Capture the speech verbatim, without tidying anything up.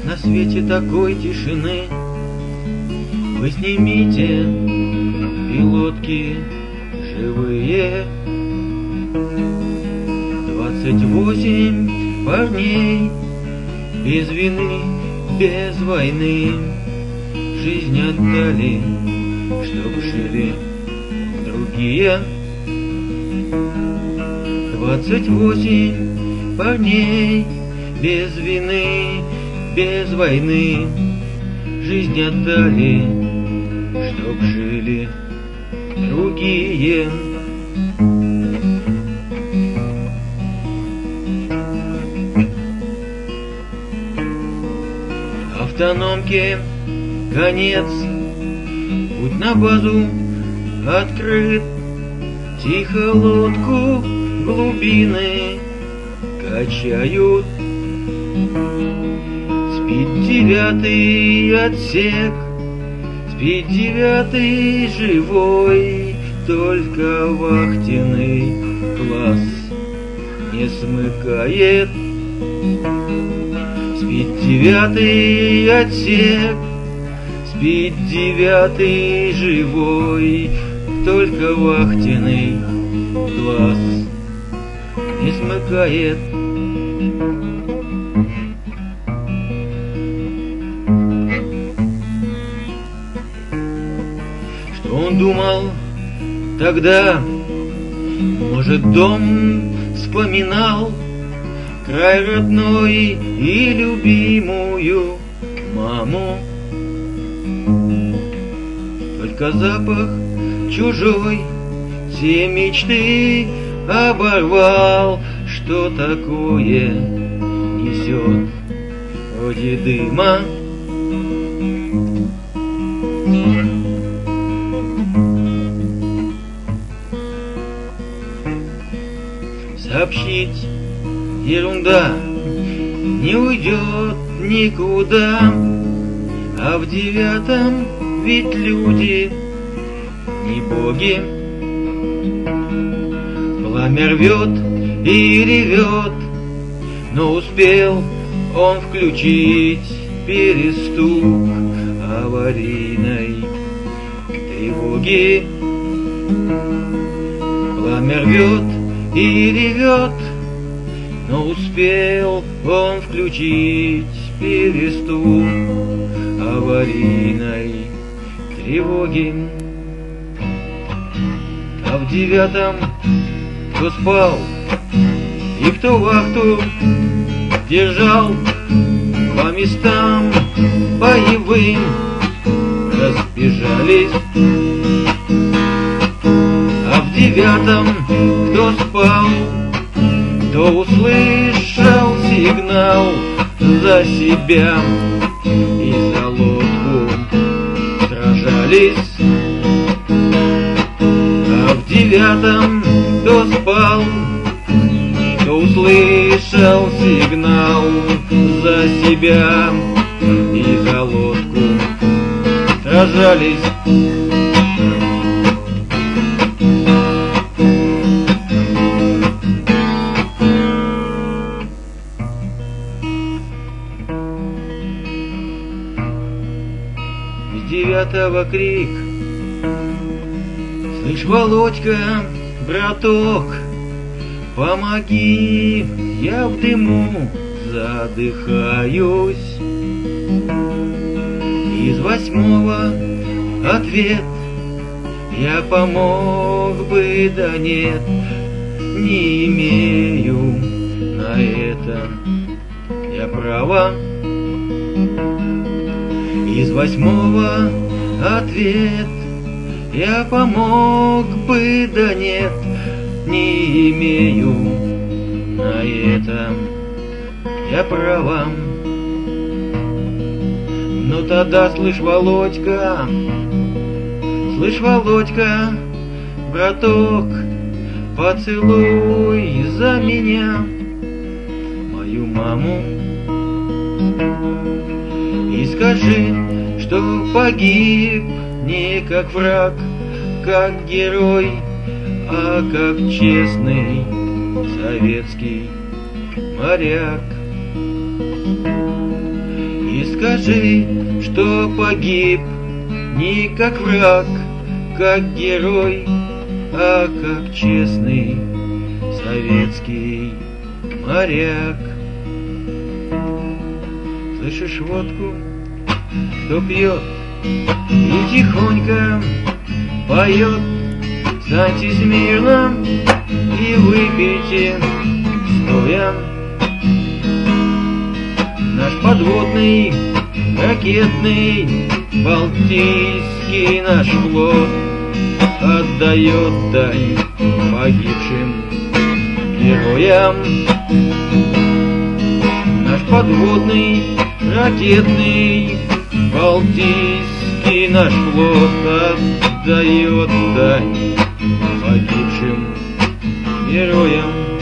на свете такой тишины. Вы снимите пилотки живые. Двадцать восемь парней без вины, без войны жизнь отдали, чтоб жили другие. Двадцать восемь парней без вины, без войны жизнь отдали, чтоб жили другие. Автономке конец, путь на базу открыт. Тихо лодку глубины качают. Спит девятый отсек, спит девятый живой, только вахтенный глаз не смыкает. Спит девятый отсек, спит девятый живой, только вахтенный глаз не смыкает. Что он думал тогда? Может, дом вспоминал, край родной и любимую маму. Только запах чужой все мечты оборвал. Что такое несет вроде дыма? Сообщить ерунда не уйдет никуда, а в девятом ведь люди не боги. Пламя рвет и ревет, но успел он включить перестук аварийной тревоги. Пламя рвет и ревет, но успел он включить перестук аварийной тревоги. А в девятом кто спал и кто вахту держал, по местам боевым разбежались. А в девятом кто спал, кто услышал сигнал за себя и за лодку сражались. А в девятом кто спал, кто услышал сигнал за себя и за лодку сражались. Из девятого крик: слышь, Володька, браток, помоги, я в дыму задыхаюсь. Из восьмого ответ: я помог бы, да нет, не имею на это я права. Из восьмого ответ: я помог бы, да нет, не имею на это я права. Ну тогда, слышь, Володька, слышь, Володька, браток, поцелуй за меня мою маму и скажи, что погиб не как враг, как герой, а как честный советский моряк. И скажи, что погиб не как враг, как герой, а как честный советский моряк. Слышишь водку, кто пьет и тихонько поет: встаньте смирно и выпейте стоя. Наш подводный, ракетный, Балтийский наш флот отдает дань погибшим героям. Наш подводный, ракетный, Балтийский наш флот отдает дань погибшим героям.